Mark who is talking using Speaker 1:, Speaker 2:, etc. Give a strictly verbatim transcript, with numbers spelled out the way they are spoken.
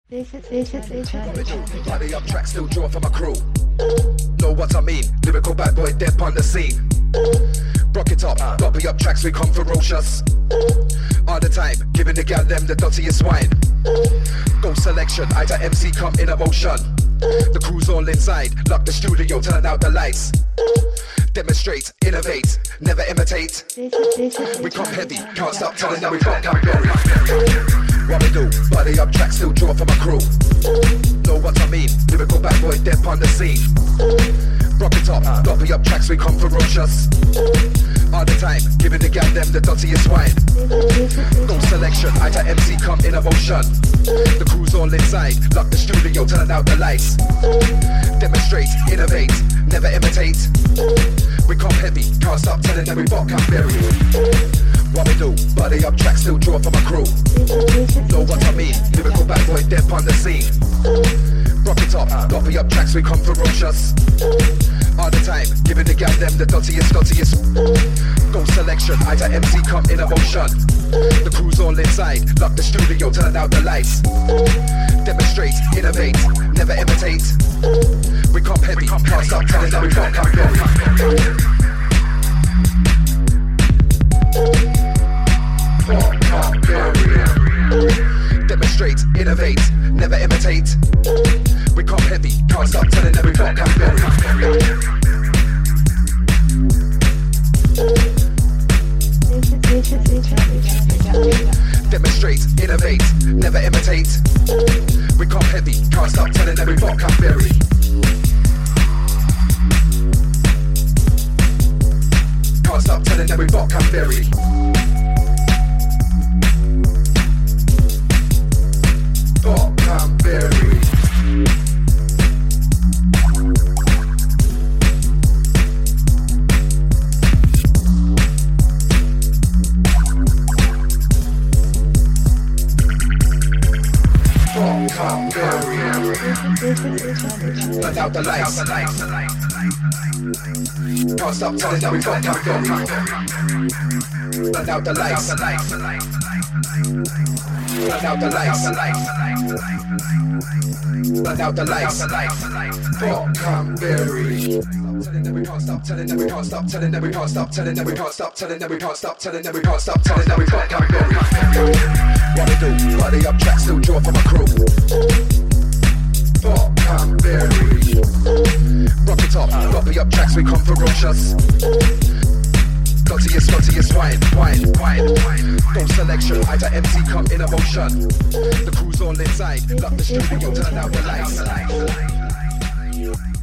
Speaker 1: This is this is this is
Speaker 2: Body up track, still draw for my crew. Know what I mean? Lyrical bad boy, dead on the scene. Rock it up, bobby up tracks, we come ferocious. All the time, giving the gal them the dirtiest wine. Go selection, I to M C come in emotion. The crew's all inside, lock the studio, turn out the lights. Demonstrate, innovate, never imitate.
Speaker 1: this is this is
Speaker 2: We come heavy, can't stop telling them we fuck and bury. What we do, body up track, still draw for my crew. Know what I mean? Lyrical bad boy, dead on the scene. Rock it up, bobby up tracks, we come ferocious. All the time, giving the gal them the dirtiest wine. Go selection, I to M C come in emotion. The crew's all inside, lock the studio, turn out the lights. Demonstrate, innovate, never imitate. We come heavy, can't stop telling them we fuck and bury. What we do, body up track, still draw for my crew. Know what I mean? Lyrical bad boy, dead on the scene. Rock it up, bobby up tracks, we come ferocious. All the time, giving the gal them the dirtiest, dirtiest. Go selection, I to M C come in emotion. The crew's all inside, lock the studio, turn out the lights. Demonstrate, innovate, never imitate. We come heavy, can't stop telling them we fuck and bury. Fuck and bury. Demonstrate, innovate, never imitate. We come heavy, can't stop telling them we fuck and bury. Demonstrate, innovate, never imitate. We come heavy, can't stop telling them we fuck and bury. Can't stop telling them we fuck and bury. Fuck and bury. Burn out the lights. Can't stop telling them we fuck and bury. Burn out the lights. Burn out the lights. Burn out the lights. Fuck and bury. Telling them we can't stop, telling them we can't stop, telling them we can't stop, telling them we can't stop, telling them we can't stop, telling them we can't stop, telling them we fuck and bury. What we do, body up track, still draw for my crew. Fuck and bury. Rock it up, bobby up tracks, we come ferocious. Dirtiest, dirtiest wine, wine, wine, wine. Go selection, I to M C come in emotion. The crew's all inside, lock the studio, turn out the lights.